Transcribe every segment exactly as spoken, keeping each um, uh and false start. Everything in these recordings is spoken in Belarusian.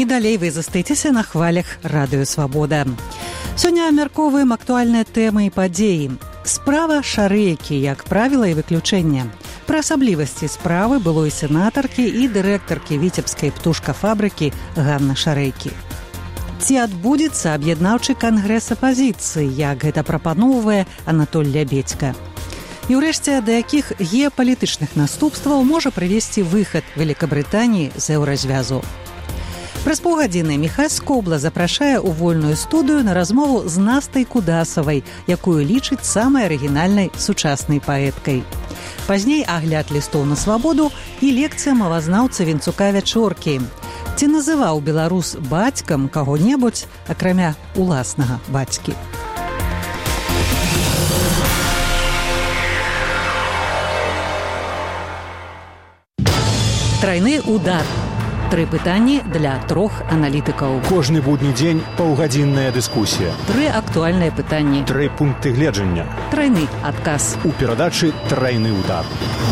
І далей вы застаецеся на хвалях радыё Свабода. Сёння абмяркоўваем актуальныя тэмы і падзеі. Справа шарэйкі, як правіла і выключэнне. Пра асаблівасці справы былой сенатаркі і дырэктаркі віцебскай птушкафабрыкі Ганны Шарэйкі. Ці адбудзецца аб'яднаўчы кангрэс апазіцыі, як гэта прапаноўвае Анатоль Лябедзька. І ўрэшце, да якіх геапалітычных наступстваў можа прывесці выхад Великабрытаніі з еўразвязу. Праз паўгадзіны Міхась Скобла запрашае ў вольную студыю на размову з Настай Кудасавай, якую лічыць самай арыгінальнай сучаснай паэткай. Пазней агляд лістоў на свабоду і лекцыя мовазнаўца Вінцука Вячоркі. Ці называў беларус бацькам каго-небудзь, акрамя уласнага бацькі? Трайны удар. Тры пытанні для трох аналітыкаў. Кожны будні дзень паўгадзінная дыскусія. Тры актуальныя пытанні. Тры пункты гледжання. Трайны адказ. У перадачы «Трайны удар».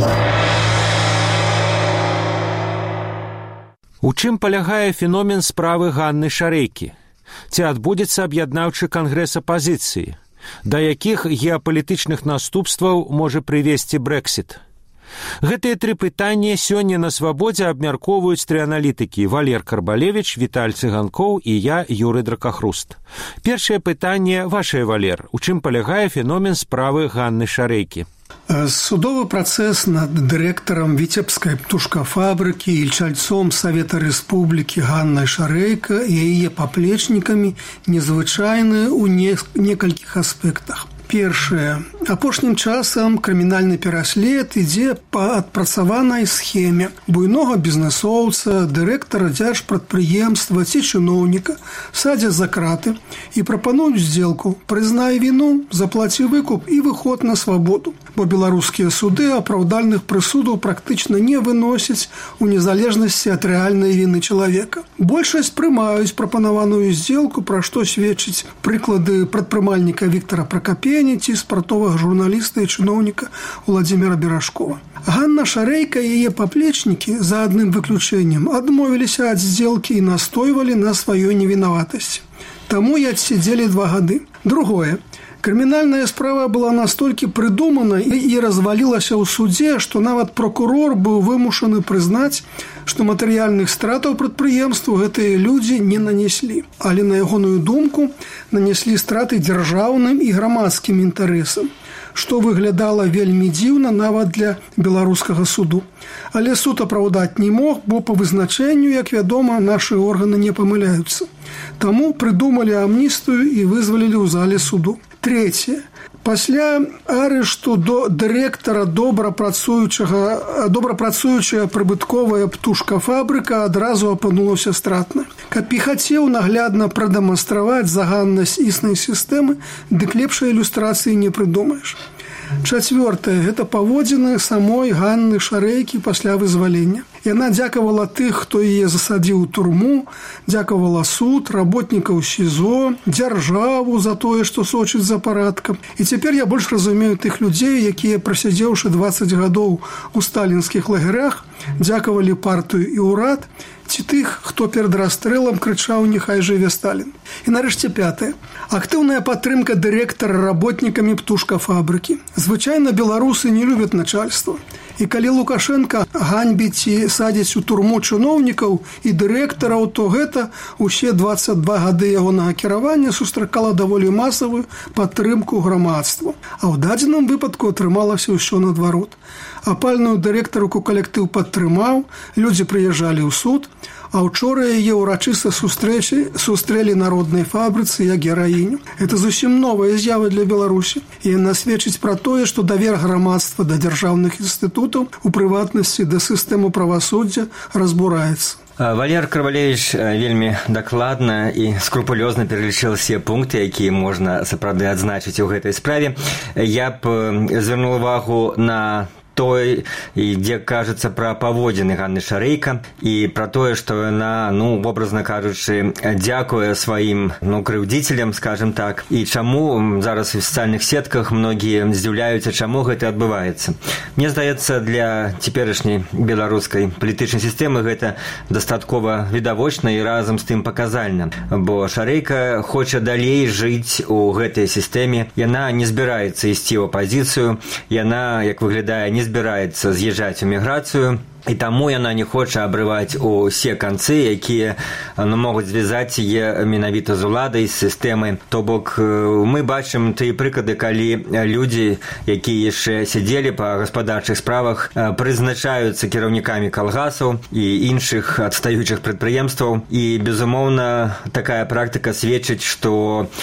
У чым палягае феномен справы Ганны Шарэйкі? Ці адбудзецца аб'яднаўчы кангрэс апазіцыі? Да якіх геапалітычных наступстваў можа прывесці Брэксіт? Гэтыя тры пытанні сёння на свабодзе абмяркоўваюць тры аналітыкі: Валер Карбалевіч, Віталь Цыганкоў і я, Юрый Дракахруст. Першае пытанне вашае, Валер. У чым палягае феномен справы Ганны Шарэйкі? Судовы працэс над дырэктарам віцебскай птушкафабрыкі і чальцом Савета Рэспублікі Ганнай Шарэйка і яе паплечнікамі незвычайны ў некалькіх аспектах. Першае. Апошнім часам крымінальны пераслед ідзе па адпрацаванай схеме буйнога бізнэсоўца, дырэктара дзяржпрадпрыемства ці чыноўніка садзяць за краты і прапануюць здзелку: прызнай віну, заплаці выкуп і выход на свабоду. Бо беларускія суды апраўдальных прысудаў практычна не выносяць у незалежнасці ад рэальнай віны чалавека. Большасць прымаюць прапанаваную здзелку, пра што сведчыць прыклады прадпрымальніка Віктара Пракапея ці спартовага журналіста і чыноўніка Владзіміра Беражкова. Ганна Шарэйка і яе паплечнікі, за адным выключэннем, адмовіліся ад здзелкі і настойвалі на сваёй невінаватасці. Таму і адсядзелі два гады. Другое. Крымінальная справа была настолькі прыдумана і развалілася ў судзе, што нават прокурор быў вымушаны прызнаць, што матэрыяльных стратаў прадпрыемству гэтыя людзі не нанеслі. Але, на ягоную думку, нанеслі страты дзяржаўным і грамадскім інтарэсам, што выглядала вельмі дзіўна нават для беларускага суду. Але суд апраўдаць не мог, бо па вызначэнню, як вядома, нашы органы не памыляюцца. Таму прыдумалі амністыю і вызвалілі ў зале суду. Трэцяе. Пасля арышту до дырэктара добрапрацуючага добрапрацуючая прыбытковая птушкафабрыка адразу апынулася стратна. Каб і хацеў наглядна прадэманстраваць заганнасць існай сістэмы, дык лепшай ілюстрацыі не прыдумаеш. Чацвёртае. Гэта паводзіны самой Ганны Шарэйкі пасля вызвалення. Яна дзякавала тых, хто яе засадзіў у турму, дзякавала суд, работнікаў СІЗО, дзяржаву за тое, што сочыць за парадкам. І цяпер я больш разумею тых людзей, якія, прасядзеўшы дваццаць гадоў у сталінскіх лагерях, дзякавалі партыю і ўрад, ці тых, хто перад расстрэлам крычаў «Няхай жыве Сталін». І нарэшце пятае. Актыўная падтрымка дырэктара работнікамі птушкафабрыкі. Звычайна беларусы не любяць начальства. І калі Лукашенко ганьбіць і садзіць у турму чыноўнікаў і дырэктараў, то гэта усе дваццаць два гады ягонага кіравання сустракала даволі масавую падтрымку грамадству. А ў дадзеным выпадку атрымалася ўсё наадварот. Апальную дырэктарку калектыў падтрымаў, людзі прыязджалі ў суд, а учора яе ўрачыста сустрэчы сустрэлі народнай фабрыцы як гераіню. Это зусім новая з'ява для Беларусі. І яна сведчыць пра тое, што давер грамадства да дзяржаўных інстытутаў, у прыватнасці да сістэмы правасуддзя, разбураецца. Валер Карбалевіч вельмі дакладна і скрупулёзна пералічыў все пункты, якія можна сапраўды адзначыць у гэтай справе. Я б звярнуў увагу на той, где кажется про паводзіны Ганны Шарэйка и про то, что она, ну, образно кажучи, дякуе своим, ну, крыўдзіцелям, скажем так, и чаму зараз в социальных сетках многие здзіўляюцца, чаму гэта адбываецца. Мне здаецца, для цяперашняй беларускай палітычнай сістэмы гэта дастаткова відавочна і разам з тым паказальна, бо Шарэйка хоча далей жыць у гэтай сістэме, яна не збіраецца ісці ў апазіцыю, яна, як выглядае, не збіраецца з'язджаць у міграцыю, і таму яна не хоча абрываць усе канцы, якія, ну, могуць звязаць яе менавіта з уладай, з сістэмай. То бок мы бачым тыя прыклады, калі людзі, якія яшчэ сядзелі па гаспадарчых справах, прызначаюцца кіраўнікамі калгасаў і іншых адстаючых прадпрыемстваў. І, безумоўна, такая практыка сведчыць, што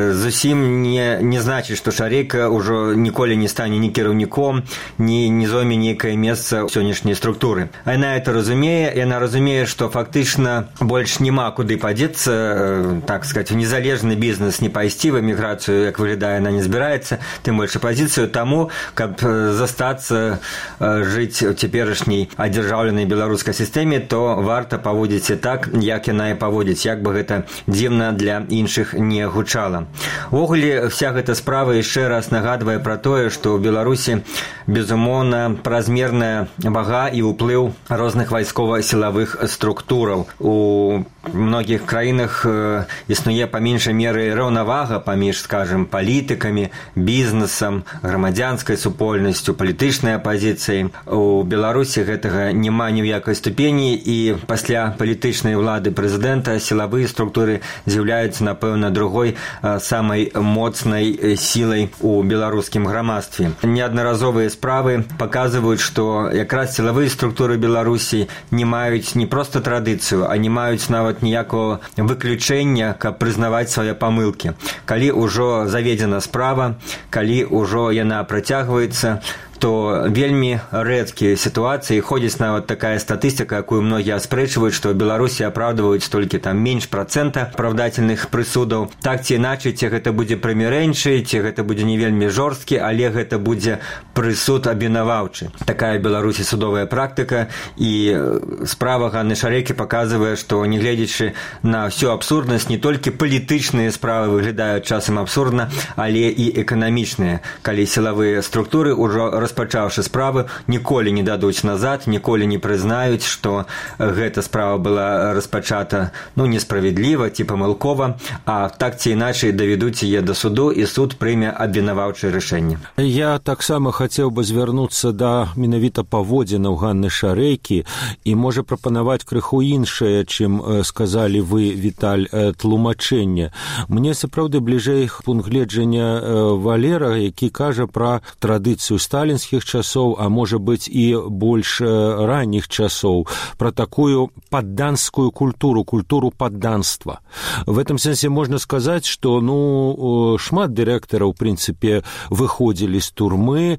зусім не, не значыць, што Шарэйка ўжо ніколі не стане ні кіраўніком, ні не зойме нейкае месца ў сённяшняй структуры. Яна это разумее, яна разумее, што фактычна больш няма куды падзецца, так сказать, в незалежны бізнес не пайсці, в эміграцыю, як выглядае, яна не збіраецца, тым больш апазіцыю, таму, каб застацца жыць у цяперашняй адзяржаўленай беларускай сістэме, то варта паводзіць так, як яна і паводзіць, як бы гэта дзіўна для іншых не гучала. Увогуле, вся гэта справа яшчэ раз нагадвае пра тое, што ў Беларусі, безумоўна, празмерная вага і ўплыў уплыў розных вайскова-сілавых структураў. У многіх краінах э, існуе па меншай меры раўнавага паміж, скажем, палітыкамі, бізнесам, грамадзянскай супольнасцю, палітычнай апазіцыяй. У Беларусі гэтага няма ні ў якай ступені, і пасля палітычнай улады прэзідэнта сілавыя структуры з'яўляюцца, напэўна, другой э, самай моцнай сілай у беларускім грамадстве. Неаднаразовыя справы паказваюць, што якраз сілавыя структуры структуры Беларусі не маюць не проста традыцыю, а не маюць нават ніякого выключэння, каб прызнаваць свае памылкі. Калі ўжо заведзена справа, калі ўжо яна працягваецца, то вельмі рэдкія сітуацыі, ходзіць нават такая статыстыка, якую многія аспрэчваюць, што ў Беларусі апраўдваюць толькі там менш працэнта апраўдательных прысудаў. Так ці іначай, ці гэта будзе прымірэнчы, ці гэта будзе не вельмі жорсткі, але гэта будзе прысуд абвінаваўчы. Такая ў Беларусі судовая практыка, і справа Ганны Шарэйкі паказвае, што, нягледзячы на всю абсурднасць, не толькі палітычныя справы выглядаюць часам абсурдна, але і эканамічныя, калі сілавыя структуры ўжо распачаўшы справы, ніколі не дадуць назад, ніколі не прызнаюць, што гэта справа была распачата, ну, несправядліва ці памылкова, а так ці іначай давядуць яе да суду, і суд прыме абвінаваўчае рашэнне. Я таксама хацеў бы звярнуцца да менавіта паводзінаў Ганны Шарэйкі і можа прапанаваць крыху іншае, чым сказалі вы, Віталь, тлумачэнне. Мне сапраўды бліжэй пункт гледжання Валера, які кажа пра традыцыю сталінскіх часоў, а можа быць і больш ранніх часоў, пра такую падданскую культуру, культуру падданства. В этом сэнсе можна сказаць, што, ну, шмат дырэктараў, у прынцыпе, выходзілі з турмы,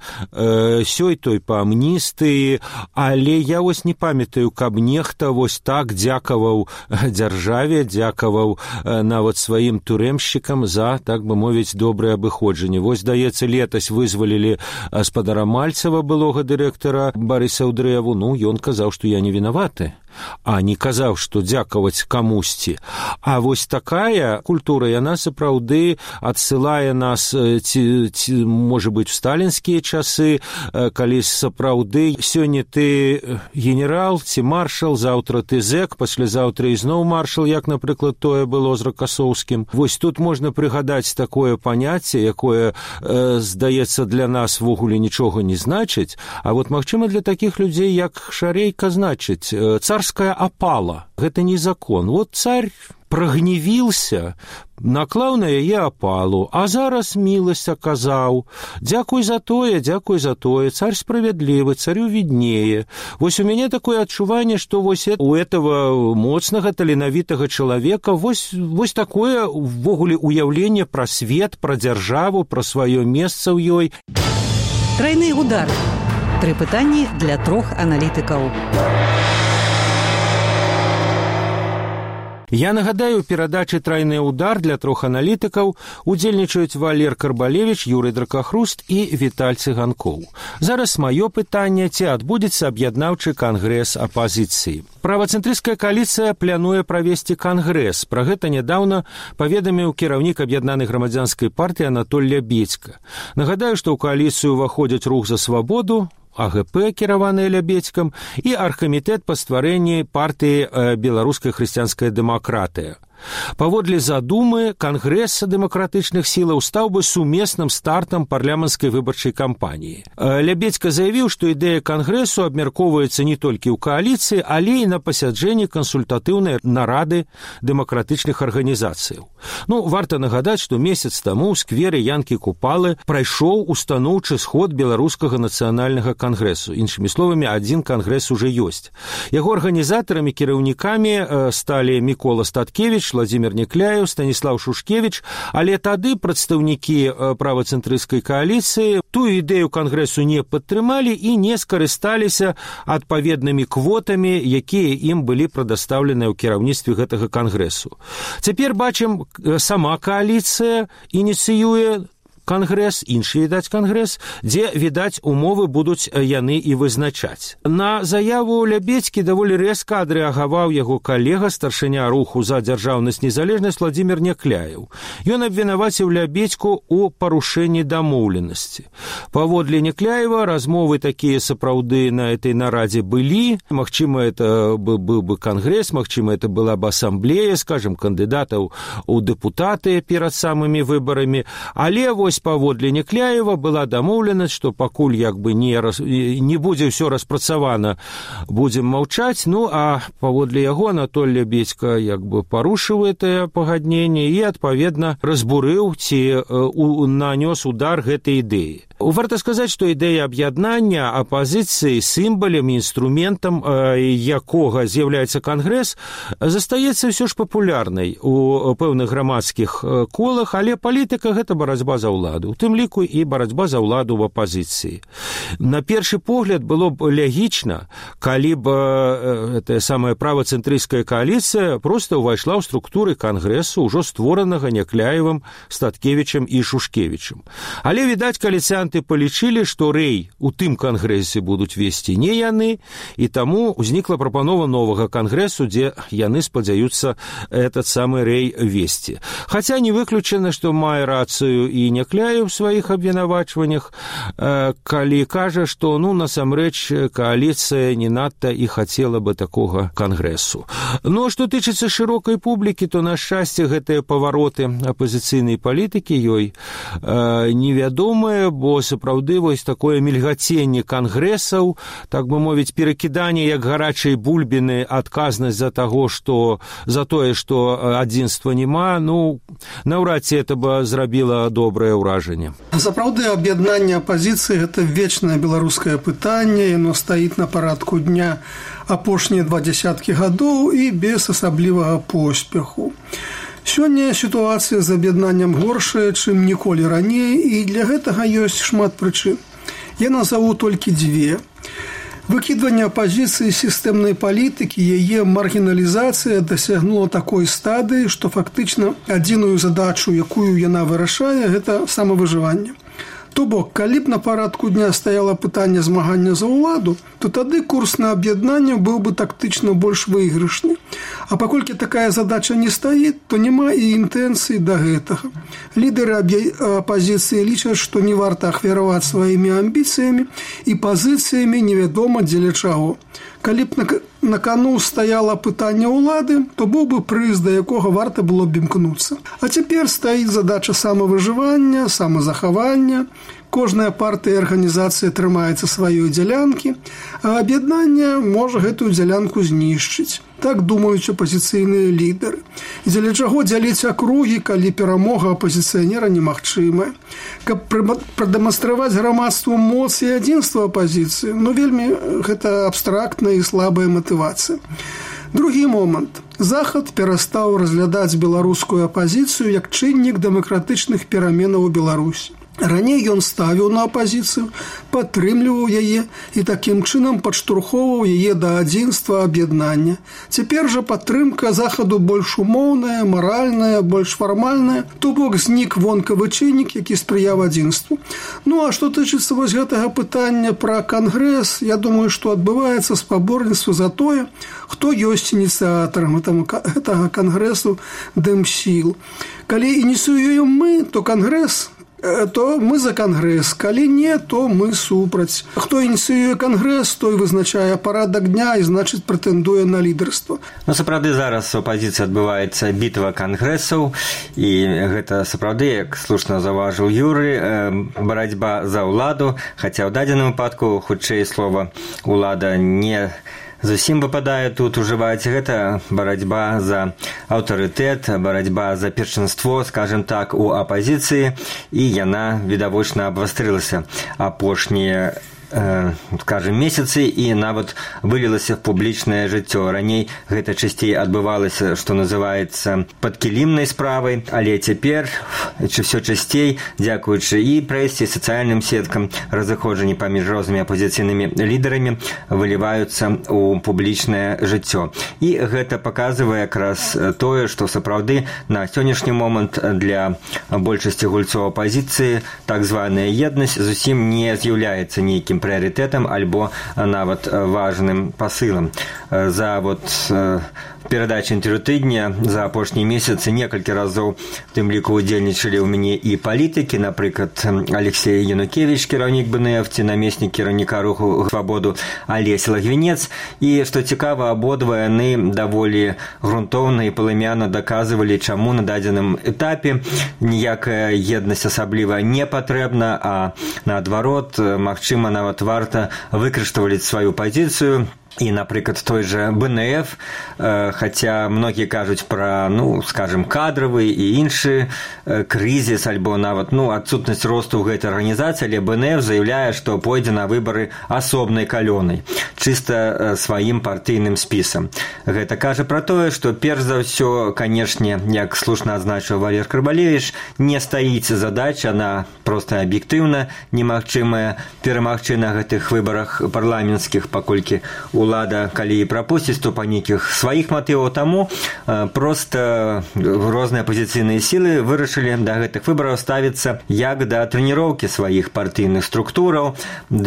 сёй той па амністыі, але я вось не памятаю, каб нехта вось так дзякаваў дзяржаве, дзякаваў нават сваім турэмшчыкам за, так бы мовіць, добрае абыходжанне. Вось, здаецца, летась вызвалілі спадара Мальцева, былога дырэктара Барыса Ўдрэву, ну, ён казаў, што я не вінаваты, а не казаў, што дзякаваць камусьці. А вось такая культура, яна сапраўды адсылае нас, ці, ці, можа быць, у сталінскія часы, калі сапраўды сёння ты генерал ці маршал, заўтра ты зэк, паслязаўтра ізноў маршал, як, напрыклад, тое было з Ракасоўскім. Вось тут можна прыгадаць такое паняцце, якое, э, здаецца, для нас ввогуле нічога не значыць, а вот, магчыма, для такіх людзей, як Шарэйка, значыць, царская апала. Гэта не закон. Вот царь прагневіўся, наклаў на яе апалу, а зараз міласць аказаў. Дзякуй за тое, дзякуй за тое. Царь справядлівы, царю виднее. Вось у мяне такое адчуванне, што вось у этого моцнага, таленавітага чалавека вось, вось такое ввогуле уяўленне пра свет, пра дзяржаву, пра сваё месца ў ёй. Тройны удар. Тры пытанні для трох аналітыкаў. Я нагадаю, у перадачы «Трайны ўдар» для трох аналітыкаў удзельнічаюць Валер Карбалевіч, Юрый Дракахруст і Віталь Цыганкоў. Зараз маё пытанне, ці адбудзецца аб'яднаўчы кангрэс апазіцыі. Правацэнтрысцкая кааліцыя плануе правесці кангрэс. Пра гэта нядаўна паведаміў кіраўнік аб'яднанай грамадзянскай партыі Анатоль Лябедзька. Нагадаю, што ў кааліцыю ўваходзяць Рух за свабоду, А Г П, кіраваныя Лябедзькам, і аргкамітэт па стварэнні партыі «Беларуская хрысціянская дэмакратыя». Паводле задумы, Кангрэс дэмакратычных сілаў стаў бы сумесным стартам парламенцкай выбарчай кампаніі. Лябедзька заявіў, што ідэя Кангрэсу абмяркоўваецца не толькі ў кааліцыі, але і на пасяджэнні кансультатыўнай нарады дэмакратычных арганізацыяў. Ну, варта нагадаць, што месяц таму ў сквере Янкі Купалы прайшоў устаноўчы сход Беларускага нацыянальнага кангрэсу. Іншымі словамі, адзін кангрэс уже ёсць. Яго арганізатарамі, кіраўнікамі сталі Мікола Статкевіч, Владзімір Някляеў, Станіслаў Шушкевіч, але тады прадстаўнікі правацэнтрысцкай кааліцыі тую ідэю кангрэсу не падтрымалі і не скарысталіся адпаведнымі квотамі, якія ім былі прадастаўленыя ў кіраўніцтве гэтага кангрэсу. Цяпер бачым, сама кааліцыя ініцыюе кангрэс, іншы, відаць, кангрэс, дзе, відаць, умовы будуць яны і вызначаць. На заяву Лябедзькі даволі рэзка адрэагаваў яго калега, старшыня руху за дзяржаўнасць незалежнасць Владзімір Някляеў. Ён абвінаваціў Лябедзьку ў парушэнні дамоўленасці. Паводле Някляева, размовы такія сапраўды на этой нарадзе былі. Магчыма, это быў бы кангрэс, магчыма, это была б асамблея, скажем, кандыдатаў у дэпутаты перад самымі выбарамі, але вось паводле Някляева была дамоўленасць, што пакуль як бы не, раз, не будзе ўсё распрацавана, будзем маўчаць. Ну, а паводле яго Анатоль Лябедзька як бы парушыў гэтае пагадненне і, адпаведна, разбурыў ці у, нанёс удар гэтай ідэі. Варта сказаць, што ідэя аб'яднання апазіцыі сімвалам і інструментам, якога з'яўляецца кангрэс, застаецца ўсё ж папулярнай у пэўных грамадскіх колах, але палітыка – гэта барацьба за ўладу, у тым ліку і барацьба за ўладу ў апазіцыі. На першы погляд было б лягічна, калі б гэтая самая правацэнтрысцкая кааліцыя проста ўвайшла ў структуры кангрэсу, ўжо створанага Някляевым, Статкевічам і Шушкевічам. Але, відаць, кааліцыянты палічылі, што рэй у тым кангрэсе будуць весці не яны, і таму ўзнікла прапанова новага кангрэсу, дзе яны спадзяюцца этот самы рэй весці. Хаця не выключана, што мае рацыю і Някляеў у сваіх абвінавачваннях, калі кажа, што, ну, насамрэч, кааліцыя не надта і хацела бы такога кангрэсу. Ну, а што тычыцца шырокай публікі, то, на шчасце, гэтыя павароты апазіцыйнай палітыкі ёй невядомыя, бо сапраўды вось такое мільгаценне кангрэсаў, так бы мовіць, перакіданне як гарачай бульбіны, адказнасць за таго, што за тое, што адзінства няма, ну, наўрад ці это бы зрабіла добрае ўражанне. Сапраўды, аб'яднанне апазіцыі – гэта вечнае беларускае пытанне, яно стаіць на парадку дня апошнія два дзясяткі гадоў і без асаблівага поспеху. Сёння сітуацыя з аб'яднаннем горшая, чым ніколі раней, і для гэтага ёсць шмат прычын. Я назову толькі дзве. Выкідванне апазіцыі сістэмнай палітыкі, яе маргіналізацыя дасягнула такой стадыі, што фактычна адзіную задачу, якую яна вырашае, гэта самавыжыванне. То бок, калі б на парадку дня стаяла пытанне змагання за ўладу, то тады курс на аб'яднанне быў бы тактычна больш выйгрышны. А паколькі такая задача не стаіць, то няма і інтэнцыі да гэтага. Лідары апазіцыі лічаць, што не варта ахвяраваць сваімі амбіцыямі і пазіцыямі невядома дзеля чаго. Калі б на кану стаяла пытанне ўлады, то быў бы прыз, да якога варта было б імкнуцца. А цяпер стаіць задача самавыжывання, самазахавання. Кожная партыя і арганізацыя трымаецца сваёй дзялянкі, а аб'яднанне можа гэтую дзялянку знішчыць. Так думаюць апазіцыйныя лідары. І дзеля чаго дзяліць акругі, калі перамога апазіцыянера немагчымая. Каб прадэманстраваць грамадству моц і адзінства апазіцыі, ну вельмі гэта абстрактная і слабая матывацыя. Другі момант. Захад перастаў разглядаць беларускую апазіцыю як чыннік дэмакратычных пераменаў у Беларусі. Раней ён ставіў на апазіцыю, падтрымліваў яе і такім чынам падштурхоўваў яе да адзінства, аб'яднання. Цяпер жа падтрымка захаду больш умоўная, маральная, больш фармальная, то бок знік вонкавы чыннік, які спрыяў адзінству. Ну а што тычыцца вось гэтага пытання пра кангрэс, я думаю, што адбываецца спаборніцтва за тое, хто ёсць ініцыятарам гэтага кангрэсу Дэмсіл. Калі ініцыюем мы, то кангрэс то мы за кангрэс, калі не, то мы супраць. Хто ініцыюе кангрэс, той вызначае парадак дня і, значыць, прэтэндуе на лідарства. Ну, сапраўды, зараз у апазіцыі адбываецца бітва кангрэсаў, і гэта сапраўды, як слушна заўважыў Юры, барацьба за ўладу, хаця ў дадзеным выпадку, хутчэй слова «улада» не зусім выпадае тут ужываць. Гэта барацьба за аўтарытэт, барацьба за першынство, скажем так, у апазіцыі, і яна відавочна абвастрылася апошнія скажем, месяцы і нават вылілася в публічнае жыццё. Раней гэта часцей адбывалася, што называецца падкілімнай справай, але цяпер ўсё часцей, дзякуючы і прэсе, сацыяльным сеткам, разыходжанні паміж рознымі апозіцыйнымі лідарамі выліваюцца ў публічнае жыццё. І гэта паказвае якраз тое, што сапраўды на сённяшні момант для большасці гульцоў апазіцыі так званая еднасць зусім не з'яўляецца нейкім прыярытэтам альбо нават важным пасылам. За вот перадачы інтэрв'ю тыдня за апошнія месяцы некалькі разоў в тым ліку удзельнічалі ў мяне і палітыкі, напрыклад, Алексей Янукевич, кіраўнік бэ эн эф, ці намеснік кіраўніка руху «Свабоду» Алесь Лагвінец. І, што цікава, абодва яны даволі грунтоўна і палымяна даказвалі, чаму на дадзеным этапе ніякая еднасць асабліва не патрэбна, а наадварот, магчыма, нават варта выкарыштаваць сваю пазіцыю. І, напрыклад, той жа бэ эн эф, э, хаця многія кажуць пра, ну, скажем, кадравы і іншы э, крызіс, альбо нават, ну, адсутнасць росту ў гэтай арганізацыі, але бэ эн эф заяўляе, што пойдзе на выбары асобнай калёнай, чыста э, сваім партыйным спісам. Гэта кажа пра тое, што перш за ўсё, канешне, як слушна адзначыў Валер Карбалевіч, не стаіць задача, она проста аб'ектыўна немагчымая перамагчы на гэтых выбарах парламенцкіх, паколькі улада, калі і прапусціць, то па нейкіх сваіх матываў, таму э, проста розныя апозіцыйныя сілы вырашылі да гэтых выбараў ставіцца як да трэніроўкі сваіх партыйных структураў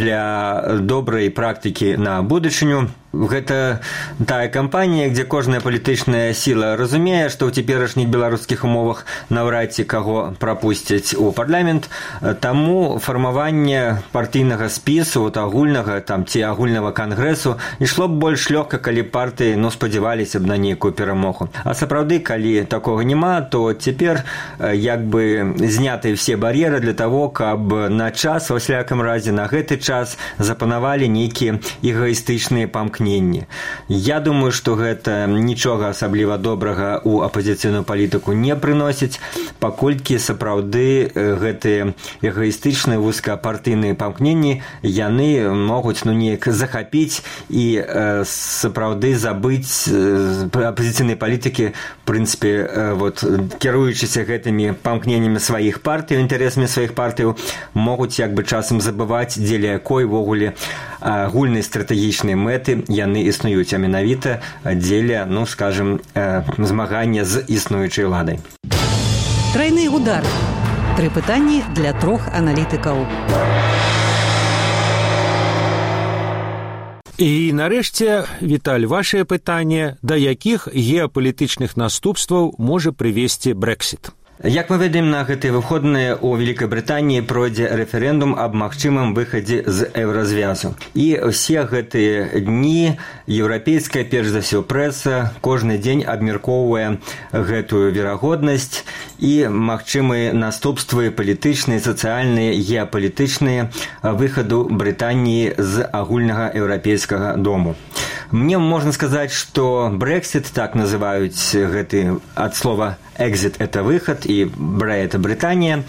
для добрай практыкі на будучыню. Гэта тая кампанія, дзе кожная палітычная сіла разумее, што ў цяперашніх беларускіх умовах наўрад ці каго прапусцяць у парламент, таму фармаванне партыйнага спісу, от агульнага там, ці агульнага кангрэсу ішло б больш лёгка, калі партыі ну, спадзяваліся б на нейкую перамогу. А сапраўды, калі такога няма, то цяпер як бы зняты ўсе бар'еры для таго, каб на час, ва ўсякім разе, на гэты час запанавалі нейкія эгоістычныя памкненні. Я думаю, што гэта нічога асабліва добрага ў апазіцыйную палітыку не прыносіць, паколькі сапраўды гэтыя эгоістычныя вузкапартыйныя памкненні яны могуць ну неяк захапіць і э, сапраўды забыць э, апазіцыйнай палітыкі, в прынцыпе, э, вот, кіруючыся гэтымі памкненнямі сваіх партый, інтарэсамі сваіх партыяў, могуць як бы часам забываць, дзеля якой ввогуле агульнай стратэгічнай мэты яны існуюць, а менавіта дзеля, ну, скажем, э, змагання з існуючай уладай. Тройны удар. Тры пытанні для трох аналітыкаў. І нарэшце, Віталь, вашае пытанне, да якіх геапалітычных наступстваў можа прывесці Брэксіт? Як мы ведаем, на гэтыя выходныя ў Вялікай Брытаніі пройдзе рэферэндум аб магчымым выхадзе з еўразвязу. І ўсе гэтыя дні еўрапейская, перш за ўсё, прэса кожны дзень абмяркоўвае гэтую верагоднасць і магчымыя наступствы палітычныя, сацыяльныя, геапалітычныя выхаду Брытаніі з агульнага еўрапейскага дому. Мне можно сказаць, што Brexit, так называюць гэты ад слова «exit» – это выход, и «Бре» – это Британия,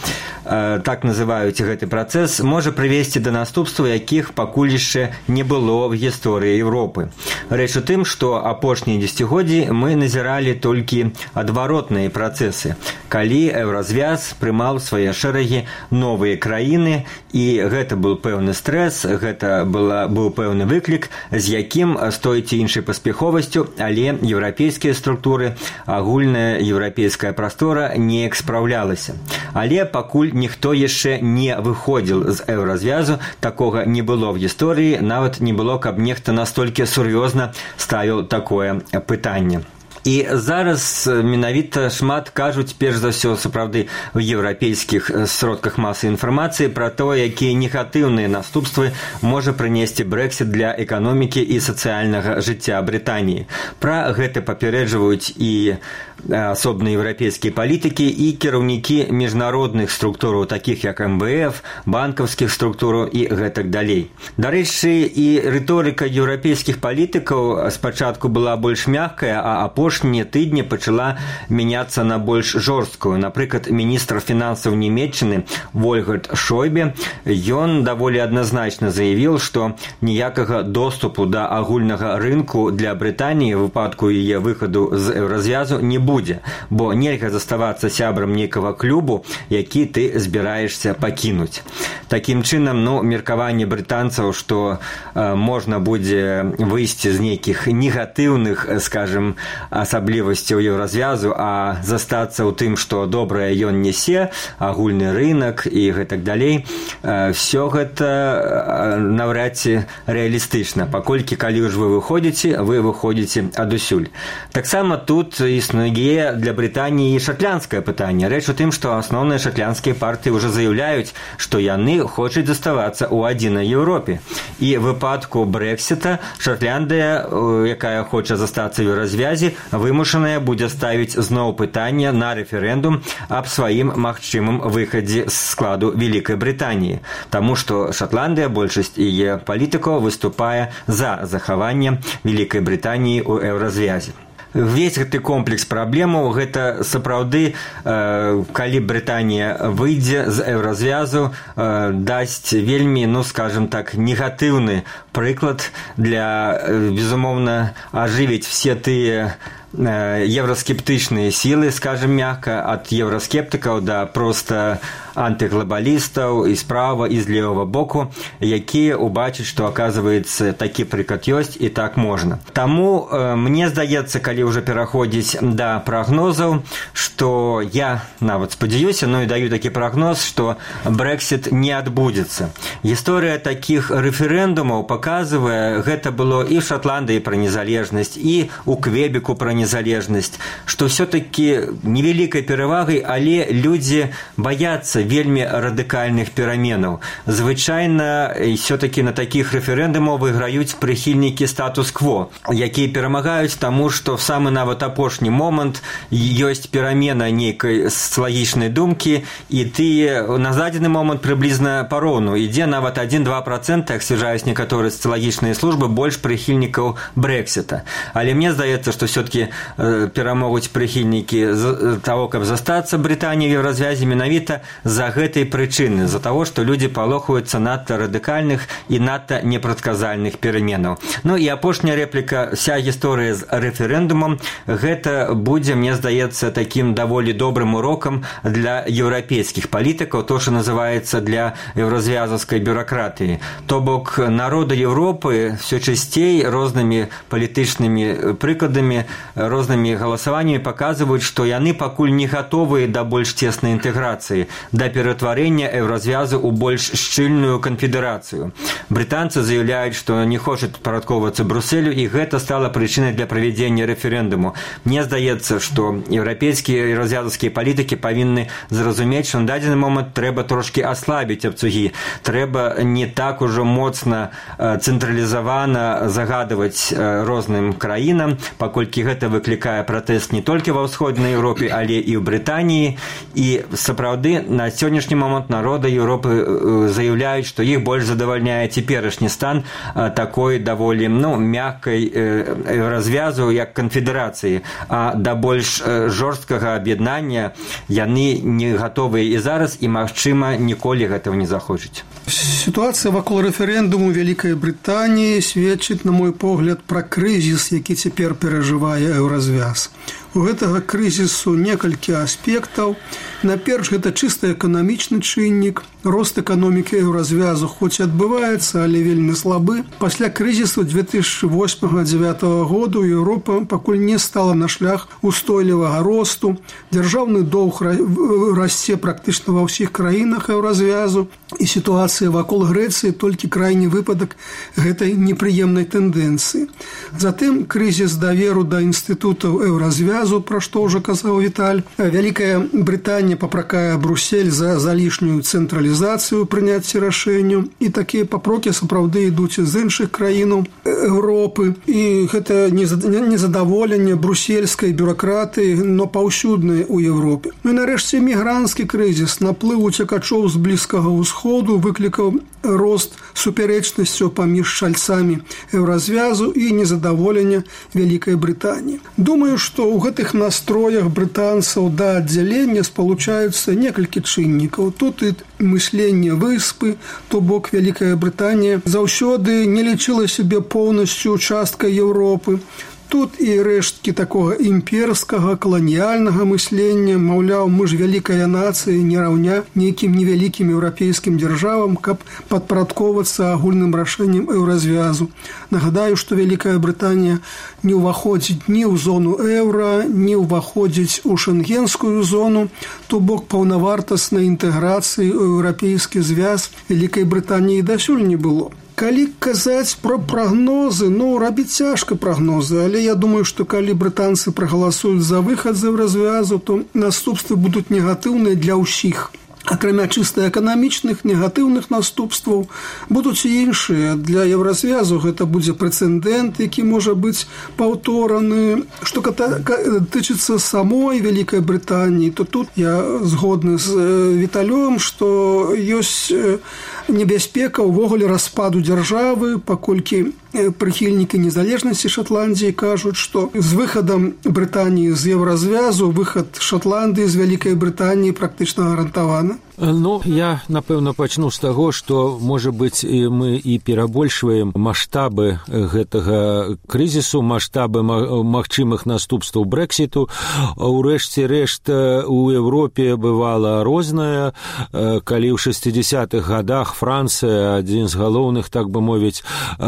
так называюць гэты працэс, можа прывесці да наступстваў, якіх пакуль яшчэ не было в гісторыі Еўропы. Рэч у тым, што апошнія дзесяцігоддзі мы назіралі толькі адваротныя працэсы, калі еўразвяз прымаў свае шэрагі новыя краіны, і гэта быў пэўны стрэс, гэта была, быў пэўны выклік, з якім з той ці іншай паспяховасцю, але еўрапейскія структуры, агульная еўрапейская прастора неяк спраўлялася. Але пакуль ніхто яшчэ не выходзіў з еўразвязу, такога не было в гісторыі, нават не было, каб нехта настолькі сур'ёзна ставіў такое пытанне. І зараз менавіта шмат кажуць, перш за ўсё, сапраўды, в еўрапейскіх сродках масавай інфармацыі пра то, якія негатыўныя наступствы можа прынесці Brexit для эканомікі і сацыяльнага жыцця Брытаніі. Пра гэта папярэджваюць і асобныя еўрапейскія палітыкі і кіраўнікі міжнародных структураў, такіх як эм вэ эф, банкаўскіх структураў і гэтак далей. Дарэчы, і рыторыка еўрапейскіх палітыкаў спачатку была больш мяккая, а апошнія тыдні пачала мяняцца на больш жорсткую. Напрыклад, міністр фінансаў Нямецчыны Вольфганг Шойбле, ён даволі адназначна заявіў, што ніякага доступу да агульнага рынку для Брытаніі ў выпадку яе выхаду з еўразвязу не будзе, бо нельга заставацца сябрам нейкага клубу, які ты збіраешся пакінуць. Такім чынам, ну, меркаванне брытанцаў, што э, можна будзе выйсці з нейкіх негатыўных, скажем, асаблівасцяў еўразвязу, а застацца ў тым, што добрае ён нясе, агульны рынак і гэтак далей, э, все гэта э, наўрад ці рэалістычна, паколькі калі ж вы выходзіце, вы выходзіце адусюль. Таксама тут існуе для Брытаніі шатландскае пытанне. Рэч у тым, што асноўныя шатландскія партыі ўжо заяўляюць, што яны хочуць заставацца ў адзінай Еўропе. І в выпадку Брексіта Шатландыя, якая хоча застацца ў еўразвязі, вымушаная будзе ставіць зноў пытанне на рэферэндум аб сваім магчымым выхадзе з складу Вялікай Брытаніі. Таму што Шатландыя, большасць яе палітыкаў, выступае за захаванне Вялікай Брытаніі ў еўразвязе. Весь гэты комплекс праблемаў, гэта сапраўды, э, калі Брытанія выйдзе з еўразвязу, э, дасць вельмі, ну, скажем так, негатыўны прыклад для, э, безумоўна, ажывіць все тыя еўраскептычныя сілы, скажем мягка, ад еўраскептыкаў да проста антыглобалістаў і справа, і з левага боку, якія убачаць, што, оказывается, такі прыклад ёсць і так можна. Таму э, мне здаецца, калі ўжо пераходзіць да прагнозаў, што я нават спадзяюся, ну і даю такі прагноз, што Brexit не адбудзецца. Гісторыя такіх рэферэндумаў паказвае, гэта было і в Шатландыі пра незалежнасць, і ў Квебеку пра незалежнасць, што все-таки невялікай перавагай, але людзі баяцца вельмі радыкальных пераменаў. Звычайна все-таки на такіх рэферэндумах выйграюць прыхільнікі статус-кво, якія перамагаюць таму, што в самы нават апошні момант ёсць перамена нейкай социалагічнай думкі, і ты на задзены момант прыблізна пароўну ідзе нават адзін-два працэнты, як сцвярджаюць некаторыя социалагічныя службы, больш прыхільнікаў Брексіта. Але мне здаецца, што все-таки перамогуць прыхільнікі того, каб застацца Брытаніяй ў развязе менавіта за гэтай прычыны, за того, што людзі палохаюцца надта радыкальных і надта непрадказальных пераменаў. Ну і апошняя рэпліка, вся гісторыя з рэферэндумам, гэта будзе, мне здаецца, такім даволі добрым урокам для еўрапейскіх палітыкаў, то, што называецца для еўразвязаўскай бюракратыі. То бок народы Еўропы все часцей рознымі палітычнымі прыкладамі, рознымі галасаваннямі паказваюць, што яны пакуль не гатовыя да больш цеснай інтэграцыі, да ператварэння еўразвязу ў больш шчыльную канфедэрацыю. Брытанцы заяўляюць, што не хочуць падпарадкоўвацца Брюсселю, і гэта стала прычынай для правядзення рэферэндуму. Мне здаецца, што еўрапейскія і развязаўскія палітыкі павінны зразумець, што на дадзены момант трэба трошкі аслабіць абцугі. Трэба не так ужо моцна цэнтралізавана загадваць розным краінам, паколькі гэта гэта выклікае пратэст не толькі ва ўсходняй Еўропе, але і ў Брытаніі. І сапраўды на сённяшні момант народы Еўропы заяўляюць, што іх больш задавальняе цяперашні стан такой даволі ну, мяккай развязу, як канфедэрацыі, а да больш жорсткага аб'яднання яны не гатовыя і зараз, і, магчыма, ніколі гэтага не захочуць. Ситуация вакол референдуму Великой Британии сведчыць, на мой погляд, про кризис, які цяпер перажывае еўразвяз. У гэтага крызісу некалькі аспектаў. Наперш, гэта чыста эканамічны чыннік. Рост эканомікі еўразвязу хоць адбываецца, але вельмі слабы. Пасля крызісу две тысячи восьмага — две тысячи девятого году Еўропа пакуль не стала на шлях устойлівага росту. Дзяржаўны доўг расце практычна ва ўсіх краінах еўразвязу. І сітуацыя вакол Грэцыі толькі крайні выпадак гэтай непрыемнай тэндэнцыі. Затым крызіс даверу да інстытутаў еўразвязу, пра што ўжо казаў Віталь. Вялікая Брытанія папракае Брусель за залішнюю цэнтралізацыю прыняцця рашэнняў. І такія папрокі сапраўды ідуць з іншых краінаў Еўропы. І гэта незадаволенне брусельскай бюракратыі, но паўсюднае ў Еўропе. Ну і нарэшце мігранцкі крызіс, наплыў уцекачоў з блізкага ўсходу выклікаў рост супярэчнасцяў паміж чальцамі еўразвязу і незадаволення Вялікай Брытаніі. Думаю, што ў гэтых настроях брытанцаў да аддзялення спалучаюцца некалькі чыннікаў. Тут і мысленне выспы, то бок Вялікая Брытанія заўсёды не лічыла сябе поўнасцю часткай Еўропы. Тут і рэшткі такога імперскага, каланіяльнага мыслення, маўляў, мы ж вялікая нацыя, не раўня нейкім невялікім еўрапейскім дзяржавам, каб падпарадковацца агульным рашэннем еўразвязу. Нагадаю, што Вялікая Брытанія не ўваходзіць ні ў зону еўра, не ўваходзіць у шэнгенскую зону, то бок паўнавартаснай інтэграцыі ў еўрапейскі звяз Вялікай Брытаніі дасюль не было. Калі казаць пра прагнозы, ну, рабіць цяжка прагнозы, але я думаю, што калі брытанцы прагаласуюць за выхад з еўразвязу, то наступствы будуць негатыўныя для ўсіх. Акрамя чыста эканамічных негатыўных наступстваў будуць і іншыя. Для еўразвязу гэта будзе прэцэдэнт, які можа быць паўтораны. Што тычыцца самой Вялікай Брытаніі, то тут я згодны з Віталём, што ёсць небяспека ўвогуле распаду дзяржавы, паколькі прыхільнікі незалежнасці Шатландіі кажуць, што з выхадам Брытаніі з еўразвязу выхад Шатландыі з Вялікай Брытаніі практычна гарантаваны. Ну, я, напэўна, пачну з таго, што, можа быць, мы і перабольшваем маштабы гэтага крызісу, маштабы магчымых наступстваў Брэксіту. Урэшце рэшт у Еўропе бывала рознае. Калі ў шэсцідзясятых гадах Францыя, адзін з галоўных, так бы мовіць,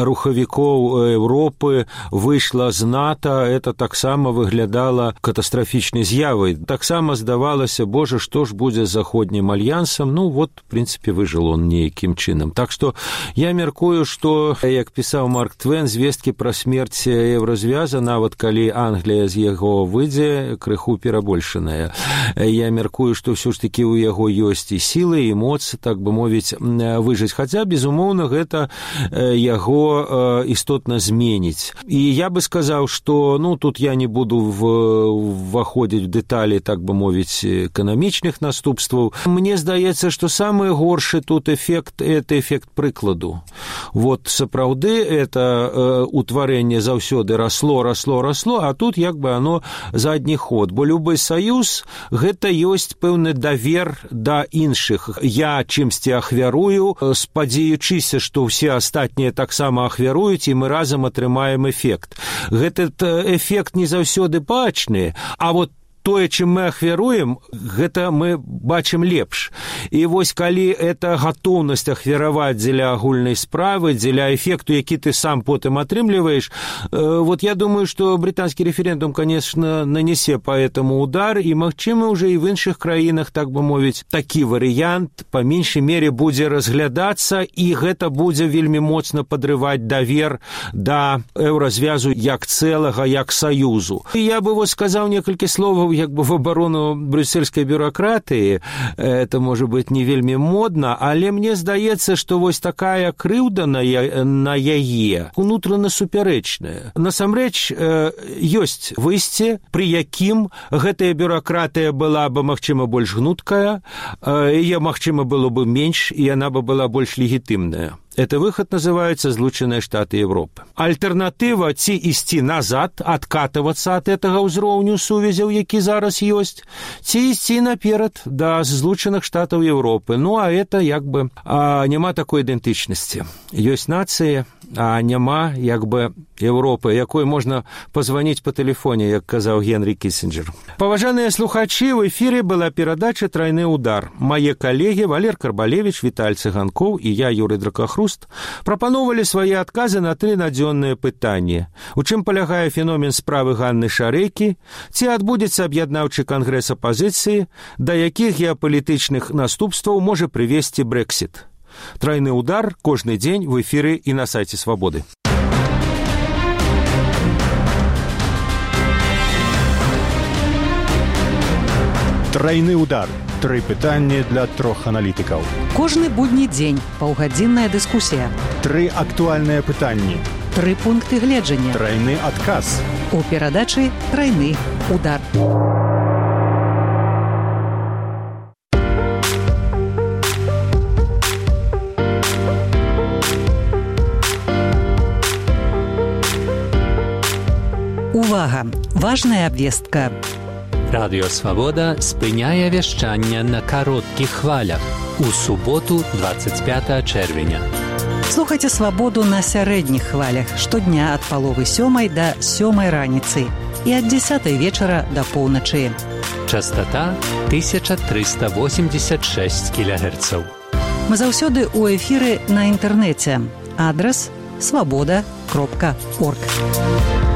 рухавікоў Еўропы, выйшла з НАТО, это таксама выглядала катастрафічнай з'явай. Таксама здавалася, божа, што ж будзе з заходнім альянсам. Ну, вот, в принципе, выжил он нейкім чынам. Так што я мяркую, што, як пісаў Марк Твен, звесткі пра смерць еўразвяза, нават калі Англія з яго выйдзе, крыху перабольшаная. Я мяркую, што ўсё ж такі ў яго ёсць і сілы, і моц, так бы мовіць, выжыць. Хаця, безумоўна, гэта яго істотна зменіць. І я бы сказаў, што, ну, тут я не буду вваходзіць в дэталі, так бы мовіць, эканамічных наступстваў. Мне здаецца, што самы горшы тут эфект – это эфект прыкладу. Вот сапраўды это э, утварэнне заўсёды расло, расло, расло, а тут як бы оно задні ход. Бо любы саюз – гэта ёсць пэўны давер да іншых. Я чымсьці ахвярую, спадзеючыся, што ўсе астатнія таксама ахвяруюць, і мы разам атрымаем эфект. Гэты эфект не заўсёды бачны, а вот тое, чым мы ахвяруем, гэта мы бачым лепш. І вось калі это гатоўнасць ахвяраваць дзеля агульнай справы, дзеля эфекту, які ты сам потым атрымліваеш, вот я думаю, што брытанскі рэферэндум, конечно, нанесе по этому удар, і, магчыма, уже і в іншых краінах, так бы мовіць, такі варыянт па меншай мере будзе разглядацца, і гэта будзе вельмі моцна падрываць давер да еўразвязу як цэлага, як саюзу. І я бы вот сказаў некалькі словаў ну, як бы в абарону брюссельскай бюракратыі, это можа быць не вельмі модна, але мне здаецца, што вось такая крыўда на, я, на яе унутрана супярэчная. Насамрэч, э, ёсць выйсце, пры якім гэтая бюракратыя была бы, магчыма, больш гнуткая, э, яе, магчыма, было бы менш, і яна бы была больш легітымная. Это выход называется Злученные Штаты Европы. Альтернатыва ці ісці назад, адкатывацца ад гэтага ўзроўню сувязяў, які зараз ёсць, ці ісці наперад да Злученых Штатаў Европы. Ну, а это як бы а, няма такой ідэнтычнасці. Ёсць нацыі, а няма як бы Европы, якой можна позвоніць по тэлефоне, як казаў Генрі Кіссінджер. Паважаныя слухачы, в эфире была перадача «Тройны удар». Мае калегі Валер Карбалевич, Віталь Цыганкоў і я, Юрый Дракахруст, прапановалі свае адказы на тры надзённыя пытанні. У чым палягае феномен справы Ганны Шарэйкі, ці адбудзецца аб'яднаўчы кангрэс апазіцыі, да якіх геапалітычных наступстваў можа прывесці Брэксіт. «Тройны удар» кожны дзень в эфире и на сайте «Свободы». Тройны удар. Тры пытанні для трох аналітыкаў. Кожны будні дзень паўгадзінная дыскусія. Тры актуальныя пытанні. Тры пункты гледжання. Тройны адказ. У перадачы «Тройны удар». Увага! Важная абвестка. Радыё Свабода спыняе вяшчанне на кароткіх хвалях у суботу двадцать пятого чэрвеня. Слухайце «Свабоду» на сярэдніх хвалях штодня ад паловы сёмай да сёмай раніцы і ад дзесятай вечара да поўначы. Частота тысяча триста восемьдесят шесть кілогерцаў. Мы заўсёды ў эфіры на інтэрнэце. Адрас свабода кропка орг.